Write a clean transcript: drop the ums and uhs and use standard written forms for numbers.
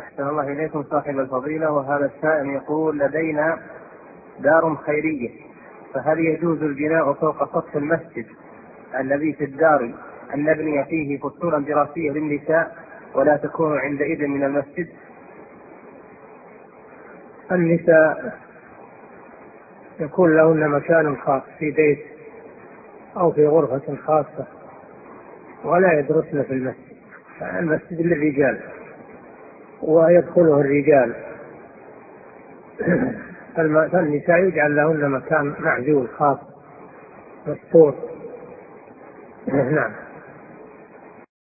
أحسن الله إليكم صاحب الفضيلة. وهذا السائل يقول: لدينا دار خيرية، فهل يجوز البناء فوق سطح المسجد الذي في الدار أن نبني فيه فصولا دراسية للنساء ولا تكون عندئذ من المسجد؟ النساء يكون لهن مكان خاص في بيت أو في غرفة خاصة ولا يدرسن في المسجد. المسجد للرجال ويدخله الرجال، فالنساء يجعل لهن مكان معزول خاص مستور. نعم.